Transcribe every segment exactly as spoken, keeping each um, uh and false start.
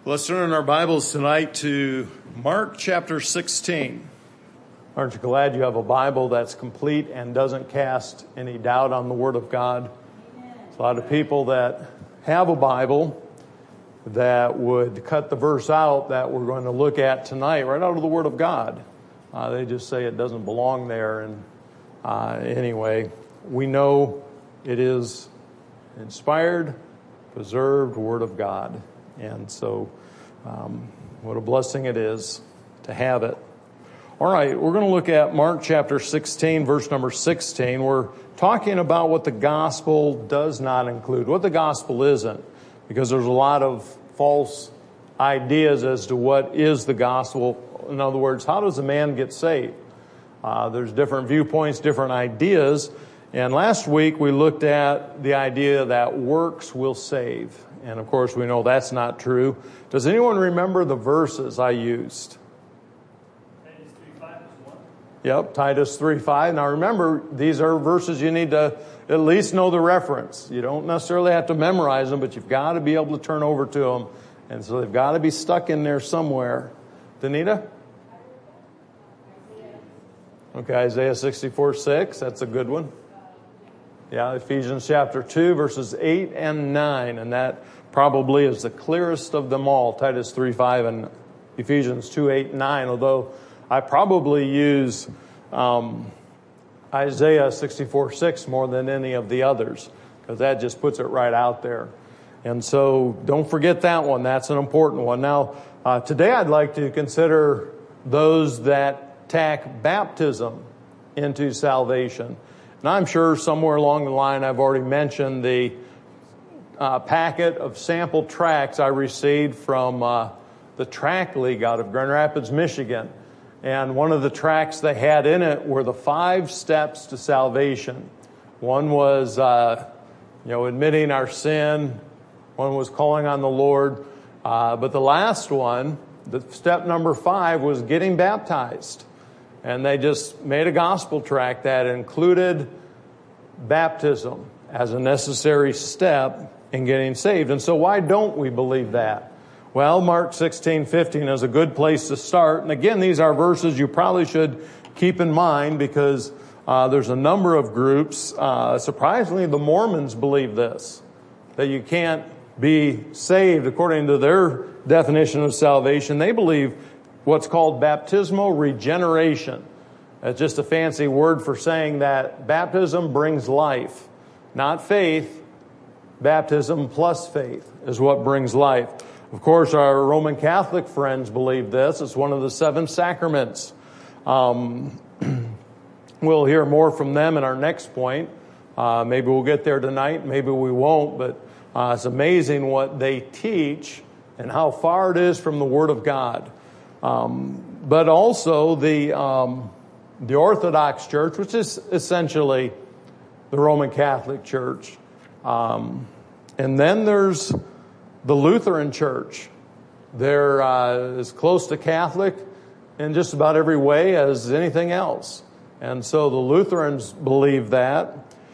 Let's turn in our Bibles tonight to Mark chapter sixteen. Aren't you glad you have a Bible that's complete and doesn't cast any doubt on the Word of God? There's a lot of people that have a Bible that would cut the verse out that we're going to look at tonight right out of the Word of God. Uh, they just say it doesn't belong there. And uh, anyway, we know it is inspired, preserved Word of God. And so, um, what a blessing it is to have it. All right, we're going to look at Mark chapter sixteen, verse number sixteen. We're talking about what the gospel does not include, what the gospel isn't, because there's a lot of false ideas as to what is the gospel. In other words, how does a man get saved? Uh, there's different viewpoints, different ideas. And last week we looked at the idea that works will save. And of course, we know that's not true. Does anyone remember the verses I used? Titus three five is one. Yep, Titus three five. Now remember, these are verses you need to at least know the reference. You don't necessarily have to memorize them, but you've got to be able to turn over to them. And so they've got to be stuck in there somewhere. Danita? Okay, Isaiah sixty-four six. That's a good one. Yeah, Ephesians chapter two, verses eight and nine, and that probably is the clearest of them all, Titus three five and Ephesians two eight and nine, although I probably use um, Isaiah sixty-four six more than any of the others, because that just puts it right out there. And so don't forget that one. That's an important one. Now, uh, today I'd like to consider those that tack baptism into salvation. And I'm sure somewhere along the line I've already mentioned the uh, packet of sample tracts I received from uh, the Track League out of Grand Rapids, Michigan. And one of the tracts they had in it were the five steps to salvation. One was, uh, you know, admitting our sin. One was calling on the Lord. Uh, but the last one, the step number five, was getting baptized. And they just made a gospel tract that included baptism as a necessary step in getting saved. And so why don't we believe that? Well, Mark sixteen fifteen is a good place to start. And again, these are verses you probably should keep in mind because uh, there's a number of groups. Uh, surprisingly, the Mormons believe this, that you can't be saved according to their definition of salvation. They believe what's called baptismal regeneration. It's just a fancy word for saying that baptism brings life, not faith. Baptism plus faith is what brings life. Of course, our Roman Catholic friends believe this. It's one of the seven sacraments. Um, we'll hear more from them in our next point. Uh, maybe we'll get there tonight. Maybe we won't. But uh, it's amazing what they teach and how far it is from the Word of God. Um, but also the um, the Orthodox Church, which is essentially the Roman Catholic Church. Um, and then there's the Lutheran Church. They're uh, as close to Catholic in just about every way as anything else. And so the Lutherans believe that.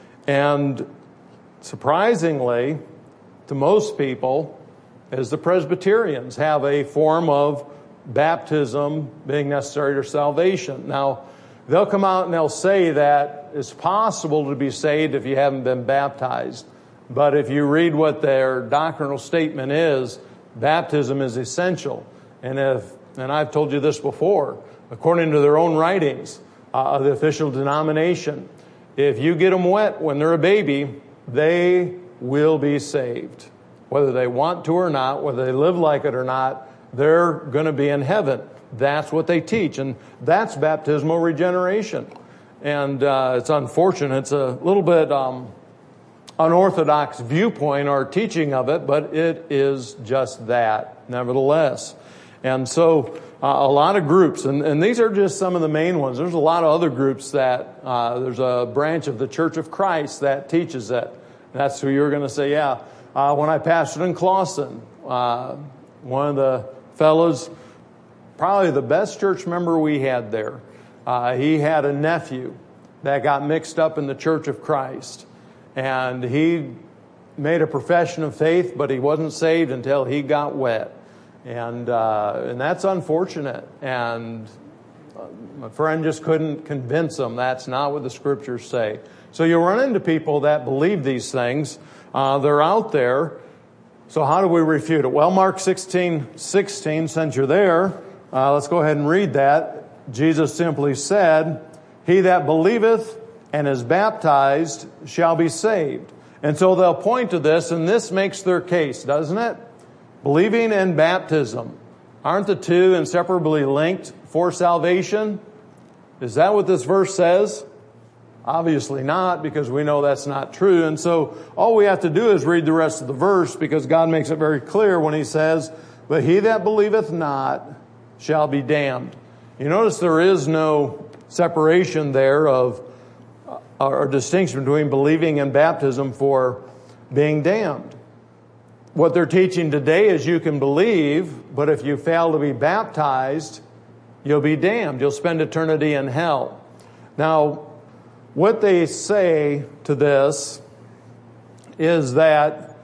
And surprisingly, to most people, is the Presbyterians have a form of baptism being necessary to salvation. Now, they'll come out and they'll say that it's possible to be saved if you haven't been baptized. But if you read what their doctrinal statement is, baptism is essential. And if, and I've told you this before, according to their own writings uh, of the official denomination, if you get them wet when they're a baby, they will be saved. Whether they want to or not, whether they live like it or not, they're going to be in heaven. That's what they teach. And that's baptismal regeneration. And uh, it's unfortunate. It's a little bit um, unorthodox viewpoint or teaching of it, but it is just that, nevertheless. And so uh, a lot of groups, and, and these are just some of the main ones. There's a lot of other groups that, uh, there's a branch of the Church of Christ that teaches it. That's who you're going to say, yeah. Uh, when I pastored in Clawson, uh, one of the fellows, probably the best church member we had there, uh, he had a nephew that got mixed up in the Church of Christ. And he made a profession of faith, but he wasn't saved until he got wet. And uh, and that's unfortunate. And my friend just couldn't convince them that's not what the Scriptures say. So you run into people that believe these things. Uh, they're out there. So how do we refute it? Well, Mark sixteen sixteen, since you're there, uh, let's go ahead and read that. Jesus simply said, "He that believeth and is baptized shall be saved." And so they'll point to this, and this makes their case, doesn't it? Believing and baptism. Aren't the two inseparably linked for salvation? Is that what this verse says? Obviously not, because we know that's not true. And so all we have to do is read the rest of the verse, because God makes it very clear when He says, "But he that believeth not shall be damned." You notice there is no separation there of or distinction between believing and baptism for being damned. What they're teaching today is you can believe, but if you fail to be baptized, you'll be damned. You'll spend eternity in hell. Now, what they say to this is that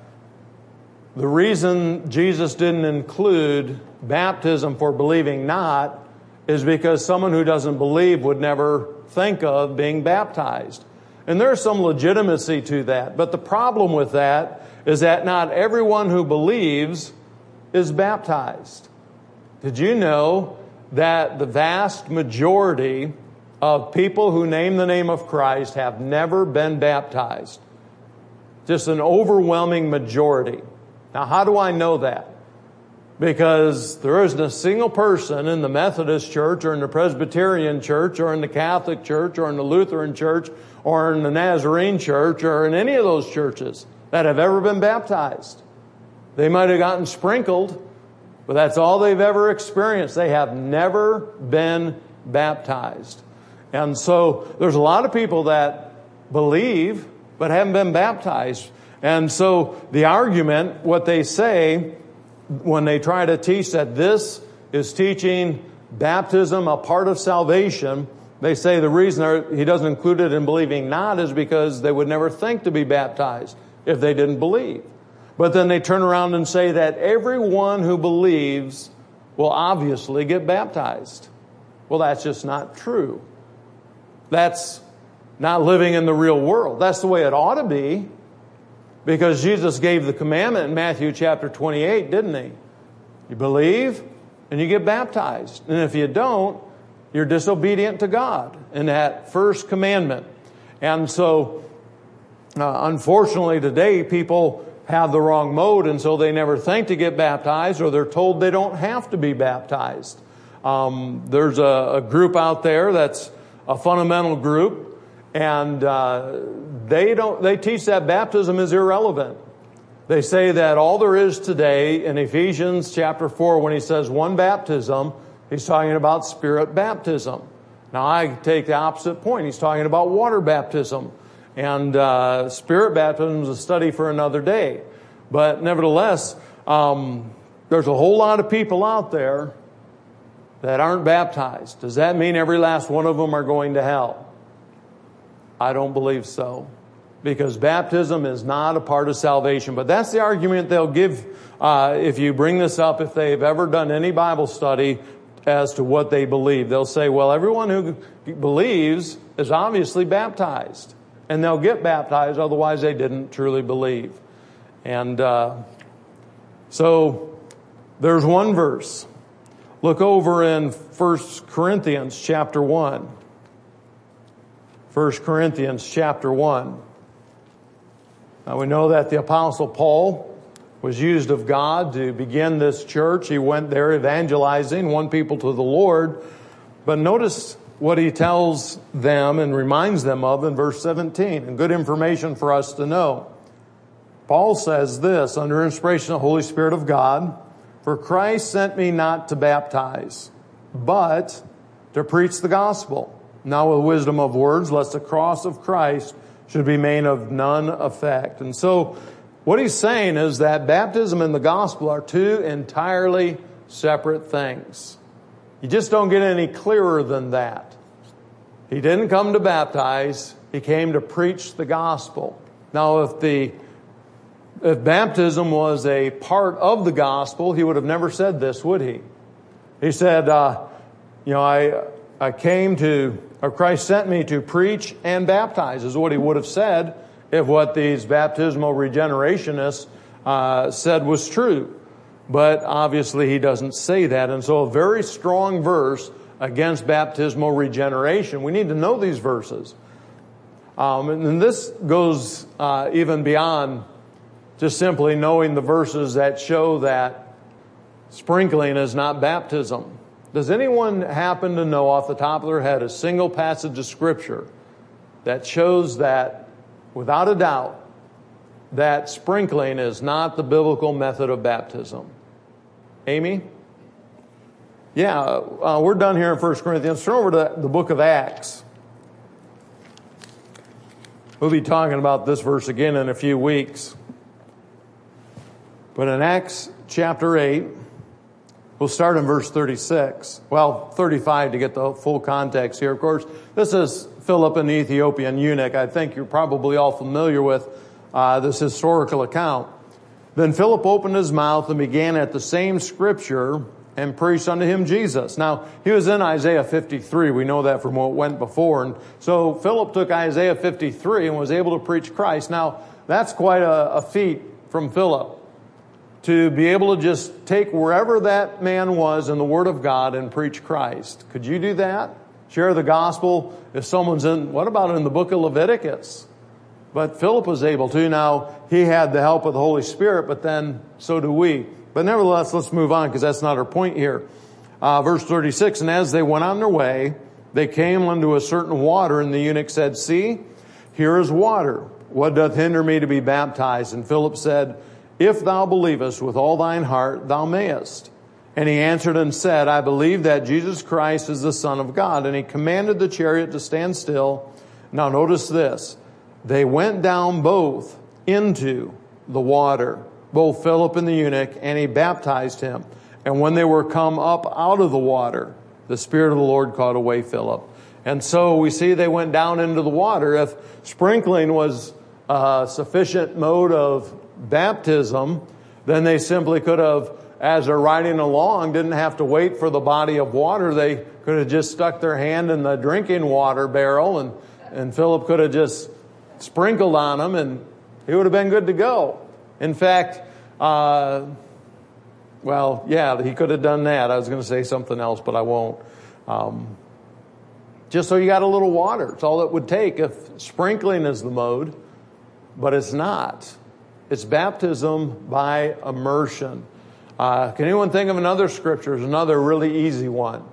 the reason Jesus didn't include baptism for believing not is because someone who doesn't believe would never think of being baptized. And there's some legitimacy to that. But the problem with that is that not everyone who believes is baptized. Did you know that the vast majority of people who name the name of Christ have never been baptized? Just an overwhelming majority. Now, how do I know that? Because there isn't a single person in the Methodist Church or in the Presbyterian Church or in the Catholic Church or in the Lutheran Church or in the Nazarene Church or in any of those churches that have ever been baptized. They might have gotten sprinkled, but that's all they've ever experienced. They have never been baptized. And so there's a lot of people that believe but haven't been baptized. And so the argument, what they say when they try to teach that this is teaching baptism a part of salvation, they say the reason he doesn't include it in believing not is because they would never think to be baptized if they didn't believe. But then they turn around and say that everyone who believes will obviously get baptized. Well, that's just not true. That's not living in the real world. That's the way it ought to be. Because Jesus gave the commandment in Matthew chapter twenty-eight, didn't He? You believe and you get baptized. And if you don't, you're disobedient to God in that first commandment. And so, uh, unfortunately today, people have the wrong mode, and so they never think to get baptized, or they're told they don't have to be baptized. Um, there's a, a group out there that's a fundamental group, and uh, they don't. They teach that baptism is irrelevant. They say that all there is today in Ephesians chapter four, when he says one baptism, he's talking about spirit baptism. Now I take the opposite point. He's talking about water baptism. And uh, spirit baptism is a study for another day. But nevertheless, um, there's a whole lot of people out there that aren't baptized. Does that mean every last one of them are going to hell? I don't believe so. Because baptism is not a part of salvation. But that's the argument they'll give uh, if you bring this up, if they've ever done any Bible study as to what they believe. They'll say, well, everyone who believes is obviously baptized. And they'll get baptized, otherwise they didn't truly believe. And uh, so there's one verse. Look over in First Corinthians chapter one. First Corinthians chapter one. Now we know that the Apostle Paul was used of God to begin this church. He went there evangelizing, won people to the Lord. But notice what he tells them and reminds them of in verse seventeen, and good information for us to know. Paul says this, under inspiration of the Holy Spirit of God, "For Christ sent me not to baptize, but to preach the gospel, not with wisdom of words, lest the cross of Christ should be made of none effect." And so what he's saying is that baptism and the gospel are two entirely separate things. You just don't get any clearer than that. He didn't come to baptize. He came to preach the gospel. Now, if the If baptism was a part of the gospel, he would have never said this, would he? He said, uh, you know, I, I came to, or Christ sent me to preach and baptize, is what he would have said if what these baptismal regenerationists uh, said was true. But obviously he doesn't say that. And so a very strong verse against baptismal regeneration. We need to know these verses. Um, and this goes uh, even beyond just simply knowing the verses that show that sprinkling is not baptism. Does anyone happen to know off the top of their head a single passage of Scripture that shows that, without a doubt, that sprinkling is not the biblical method of baptism? Amy? Yeah, uh, we're done here in First Corinthians. Turn over to the book of Acts. We'll be talking about this verse again in a few weeks. But in Acts chapter eight, we'll start in verse thirty-six. Well, thirty-five to get the full context here. Of course, this is Philip, an Ethiopian eunuch. I think you're probably all familiar with uh, this historical account. Then Philip opened his mouth and began at the same scripture and preached unto him Jesus. Now, he was in Isaiah fifty-three. We know that from what went before. And so Philip took Isaiah fifty-three and was able to preach Christ. Now, that's quite a, a feat from Philip, to be able to just take wherever that man was in the Word of God and preach Christ. Could you do that? Share the gospel if someone's in, what about in the book of Leviticus? But Philip was able to. Now, he had the help of the Holy Spirit, but then so do we. But nevertheless, let's move on because that's not our point here. Uh, verse thirty-six, and as they went on their way, they came unto a certain water, and the eunuch said, See, here is water. What doth hinder me to be baptized? And Philip said, If thou believest with all thine heart, thou mayest. And he answered and said, I believe that Jesus Christ is the Son of God. And he commanded the chariot to stand still. Now notice this. They went down both into the water, both Philip and the eunuch, and he baptized him. And when they were come up out of the water, the Spirit of the Lord caught away Philip. And so we see they went down into the water. If sprinkling was a sufficient mode of baptism, then they simply could have, as they're riding along, didn't have to wait for the body of water. They could have just stuck their hand in the drinking water barrel, and, and Philip could have just sprinkled on them, and he would have been good to go. In fact, uh, well, yeah, he could have done that. I was going to say something else, but I won't. Um, just so you got a little water. It's all it would take if sprinkling is the mode, but it's not. It's baptism by immersion. Uh, can anyone think of another scripture? Another really easy one.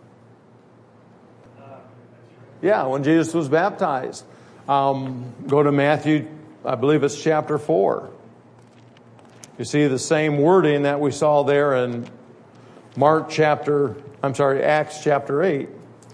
Yeah, when Jesus was baptized. Um, go to Matthew, I believe it's chapter four. You see the same wording that we saw there in Mark chapter, I'm sorry, Acts chapter eight.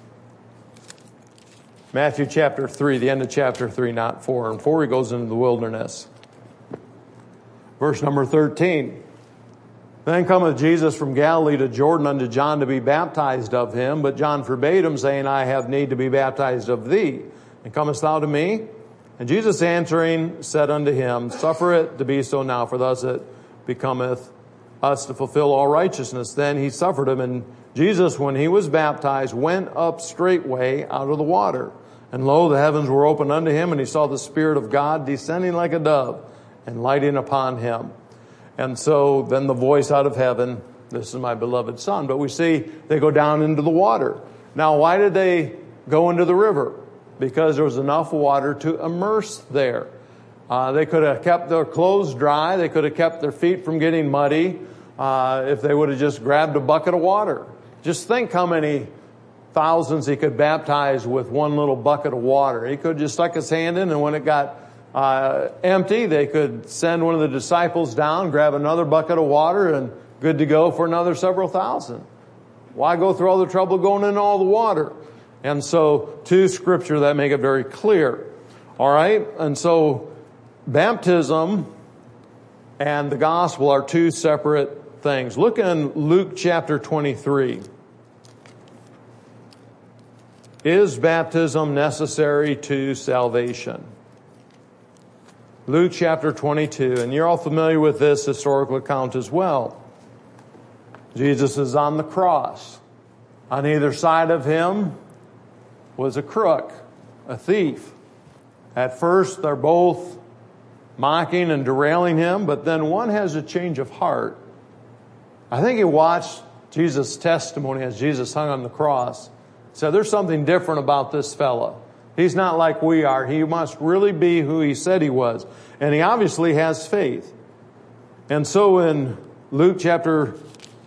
Matthew chapter three, the end of chapter three, not four. And four, he goes into the wilderness. Verse number thirteen. Then cometh Jesus from Galilee to Jordan unto John to be baptized of him. But John forbade him, saying, I have need to be baptized of thee. And comest thou to me? And Jesus answering said unto him, Suffer it to be so now, for thus it becometh us to fulfill all righteousness. Then he suffered him. And Jesus, when he was baptized, went up straightway out of the water. And lo, the heavens were opened unto him, and he saw the Spirit of God descending like a dove and lighting upon him. And so then the voice out of heaven, this is my beloved Son. But we see they go down into the water. Now, why did they go into the river? Because there was enough water to immerse there. Uh, they could have kept their clothes dry. They could have kept their feet from getting muddy uh, if they would have just grabbed a bucket of water. Just think how many thousands he could baptize with one little bucket of water. He could have just stuck his hand in, and when it got uh, empty, they could send one of the disciples down, grab another bucket of water, and good to go for another several thousand. Why go through all the trouble going in all the water? And so, two scripture that make it very clear. All right? And so, baptism and the gospel are two separate things. Look in Luke chapter twenty-three. Is baptism necessary to salvation? Luke chapter twenty-two, and you're all familiar with this historical account as well. Jesus is on the cross. On either side of him was a crook, a thief. At first, they're both mocking and derailing him, but then one has a change of heart. I think he watched Jesus' testimony as Jesus hung on the cross. Said, there's something different about this fella. He's not like we are. He must really be who he said he was. And he obviously has faith. And so in Luke chapter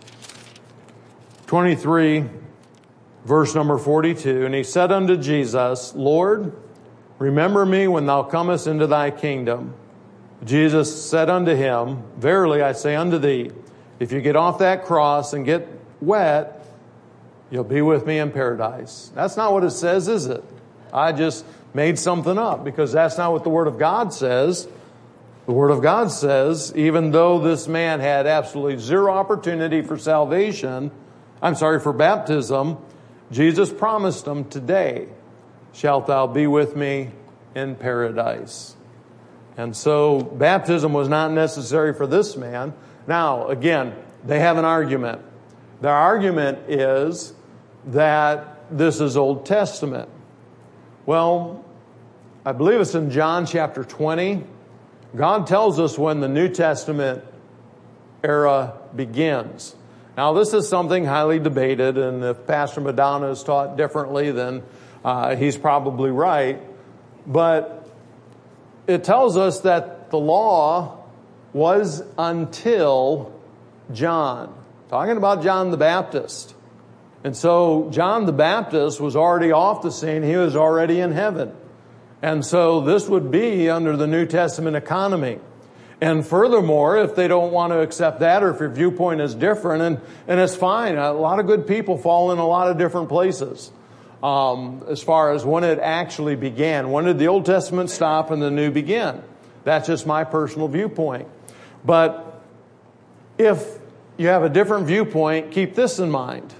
twenty-three, verse number forty-two, and he said unto Jesus, Lord, remember me when thou comest into thy kingdom. Jesus said unto him, verily I say unto thee, if you get off that cross and get wet, you'll be with me in paradise. That's not what it says, is it? I just made something up because that's not what the Word of God says. The Word of God says, even though this man had absolutely zero opportunity for salvation, I'm sorry, for baptism, Jesus promised him, today shalt thou be with me in paradise. And so baptism was not necessary for this man. Now, again, they have an argument. Their argument is that this is Old Testament. Well, I believe it's in John chapter twenty. God tells us when the New Testament era begins. Now, this is something highly debated, and if Pastor Madonna is taught differently, then uh, he's probably right. But it tells us that the law was until John. Talking about John the Baptist. And so John the Baptist was already off the scene. He was already in heaven. And so this would be under the New Testament economy. And furthermore, if they don't want to accept that, or if your viewpoint is different, and, and it's fine. A lot of good people fall in a lot of different places. Um, as far as when it actually began. When did the Old Testament stop and the New begin? That's just my personal viewpoint. But if you have a different viewpoint, keep this in mind.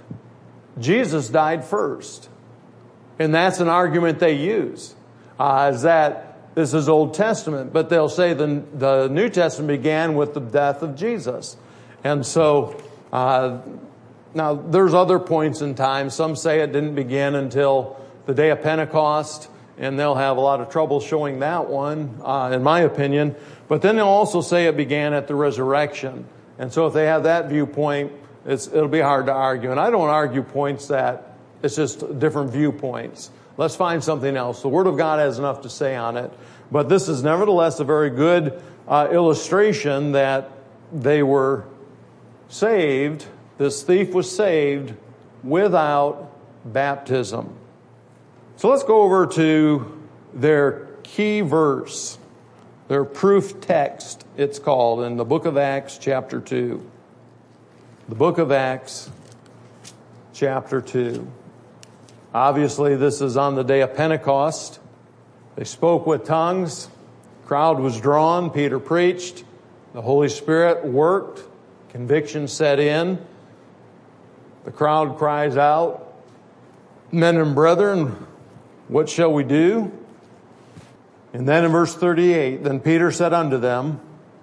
Jesus died first. And that's an argument they use. Uh, is that this is Old Testament. But they'll say the, the New Testament began with the death of Jesus. And so, uh, now there's other points in time. Some say it didn't begin until the day of Pentecost. And they'll have a lot of trouble showing that one, uh, in my opinion. But then they'll also say it began at the resurrection. And so if they have that viewpoint, it's, it'll be hard to argue. And I don't argue points that it's just different viewpoints. Let's find something else. The Word of God has enough to say on it. But this is nevertheless a very good uh, illustration that they were saved. This thief was saved without baptism. So let's go over to their key verse, their proof text, it's called, in the book of Acts, chapter two. The book of Acts, chapter two. Obviously, this is on the day of Pentecost. They spoke with tongues. Crowd was drawn. Peter preached. The Holy Spirit worked. Conviction set in. The crowd cries out, men and brethren, what shall we do? And then in verse thirty-eight, then Peter said unto them,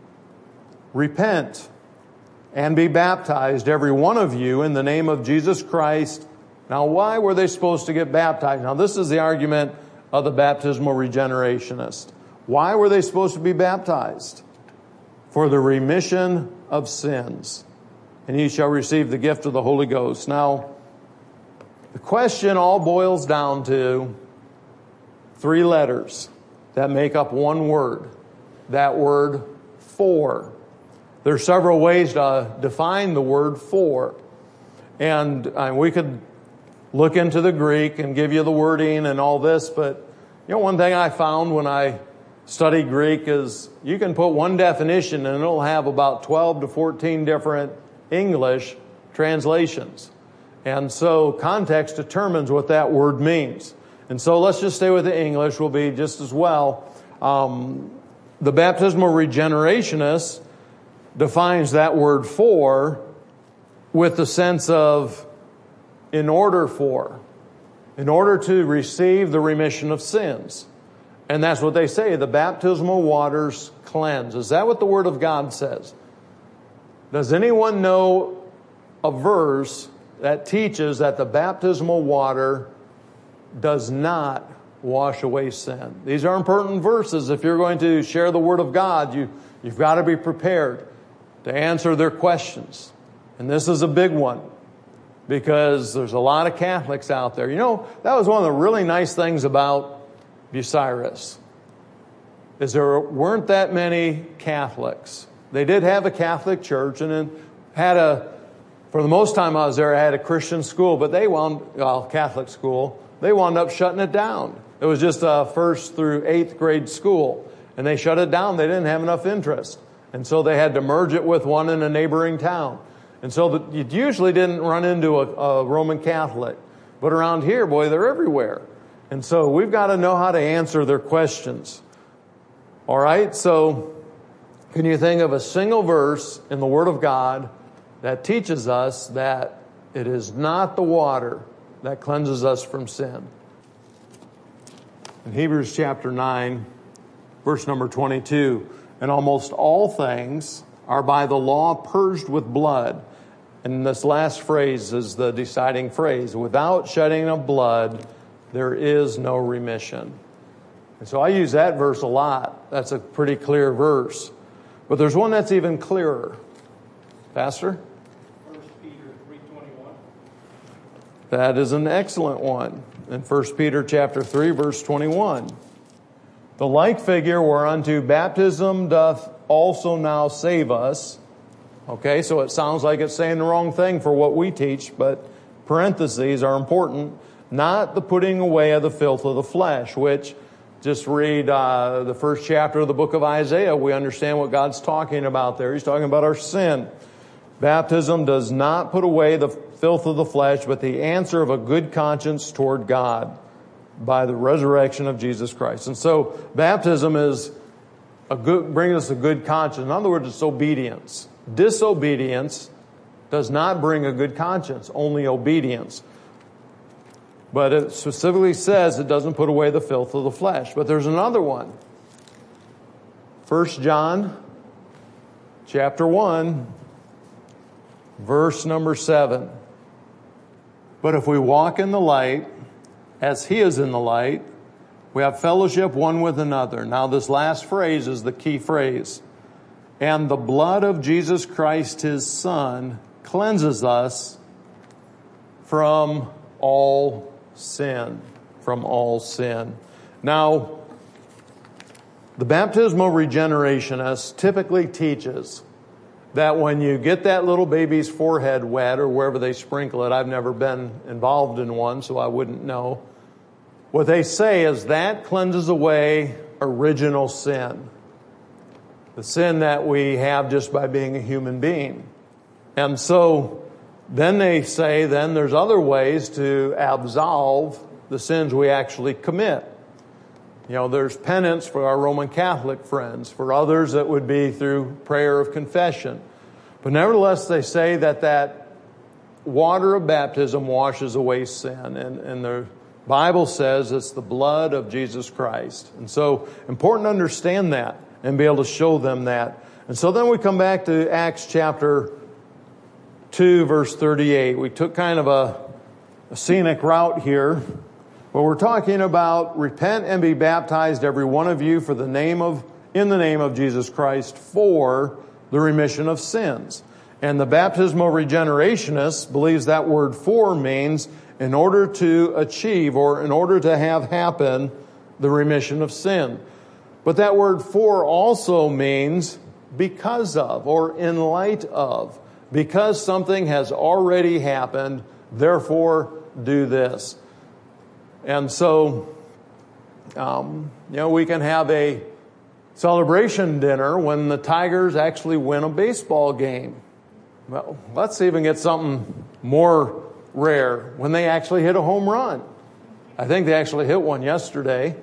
repent and be baptized, every one of you, in the name of Jesus Christ. Now, why were they supposed to get baptized? Now, this is the argument of the baptismal regenerationist. Why were they supposed to be baptized? For the remission of sins. And ye shall receive the gift of the Holy Ghost. Now, the question all boils down to three letters that make up one word. That word, for. There are several ways to define the word for. And uh, we could look into the Greek and give you the wording and all this, but you know, one thing I found when I studied Greek is you can put one definition and it'll have about twelve to fourteen different English translations. And so context determines what that word means. And so let's just stay with the English, will be just as well. Um, the baptismal regenerationist defines that word for with the sense of in order for, in order to receive the remission of sins. And that's what they say. The baptismal waters cleanse. Is that what the Word of God says? Does anyone know a verse that teaches that the baptismal water does not wash away sin? These are important verses. If you're going to share the Word of God, you, you've got to be prepared to answer their questions. And this is a big one, because there's a lot of Catholics out there. You know, that was one of the really nice things about Bucyrus, is there weren't that many Catholics. They did have a Catholic church, and then had a, for the most time I was there, I had a Christian school, but they wound, well, Catholic school, they wound up shutting it down. It was just a first through eighth grade school, and they shut it down. They didn't have enough interest. And so they had to merge it with one in a neighboring town. And so the, you usually didn't run into a, a Roman Catholic. But around here, boy, they're everywhere. And so we've got to know how to answer their questions. All right, so can you think of a single verse in the Word of God that teaches us that it is not the water that cleanses us from sin? In Hebrews chapter nine, verse number twenty-two, and almost all things are by the law purged with blood. And this last phrase is the deciding phrase. Without shedding of blood, there is no remission. And so I use that verse a lot. That's a pretty clear verse. But there's one that's even clearer. Pastor? First Peter three twenty-one. That is an excellent one. In First Peter chapter three, verse twenty-one. The like figure whereunto baptism doth also now save us. Okay, so it sounds like it's saying the wrong thing for what we teach, but parentheses are important. Not the putting away of the filth of the flesh, which, just read uh, the first chapter of the book of Isaiah. We understand what God's talking about there. He's talking about our sin. Baptism does not put away the filth of the flesh, but the answer of a good conscience toward God by the resurrection of Jesus Christ. And so baptism is a good, brings us a good conscience. In other words, it's obedience. Disobedience does not bring a good conscience, only obedience. But it specifically says it doesn't put away the filth of the flesh. But there's another one. First John chapter one, verse number seven. But if we walk in the light, as He is in the light, we have fellowship one with another. Now this last phrase is the key phrase. And the blood of Jesus Christ, His Son, cleanses us from all sin. From all sin. Now, the baptismal regenerationist typically teaches that when you get that little baby's forehead wet or wherever they sprinkle it, I've never been involved in one, so I wouldn't know. What they say is that cleanses away original sin. The sin that we have just by being a human being. And so then they say then there's other ways to absolve the sins we actually commit. You know, there's penance for our Roman Catholic friends. For others, it would be through prayer of confession. But nevertheless, they say that that water of baptism washes away sin. And, and the Bible says it's the blood of Jesus Christ. And so, important to understand that and be able to show them that. And so then we come back to Acts chapter two, verse thirty-eight. We took kind of a, a scenic route here. But we're talking about repent and be baptized, every one of you, for the name of, in the name of Jesus Christ, for the remission of sins. And the baptismal regenerationist believes that word for means in order to achieve or in order to have happen the remission of sin. But that word for also means because of or in light of. Because something has already happened, therefore do this. And so, um, you know, we can have a celebration dinner when the Tigers actually win a baseball game. Well, let's even get something more rare, when they actually hit a home run. I think they actually hit one yesterday.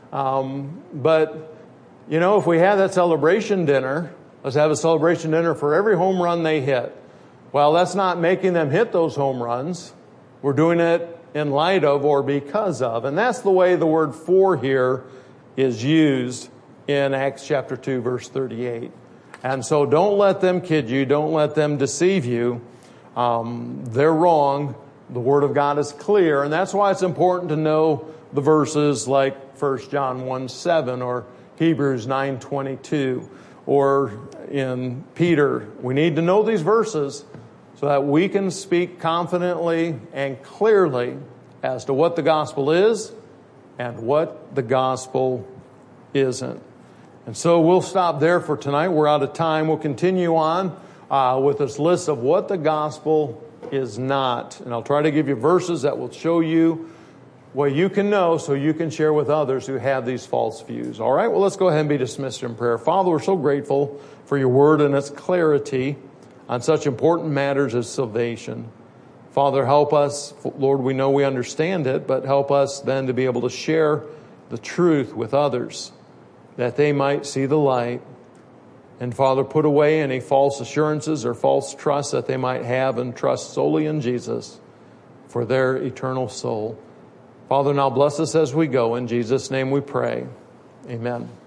Um, but, you know, if we have that celebration dinner, let's have a celebration dinner for every home run they hit. Well, that's not making them hit those home runs. We're doing it in light of or because of. And that's the way the word for here is used in Acts chapter two, verse thirty-eight. And so don't let them kid you. Don't let them deceive you. Um, they're wrong. The Word of God is clear. And that's why it's important to know the verses like First John one seven or Hebrews nine twenty-two or in Peter. We need to know these verses so that we can speak confidently and clearly as to what the gospel is and what the gospel isn't. And so we'll stop there for tonight. We're out of time. We'll continue on uh, with this list of what the gospel is not. And I'll try to give you verses that will show you what you can know so you can share with others who have these false views. All right, well, let's go ahead and be dismissed in prayer. Father, we're so grateful for your word and its clarity on such important matters as salvation. Father, help us. Lord, we know we understand it, but help us then to be able to share the truth with others that they might see the light. And Father, put away any false assurances or false trust that they might have and trust solely in Jesus for their eternal soul. Father, now bless us as we go. In Jesus' name we pray. Amen.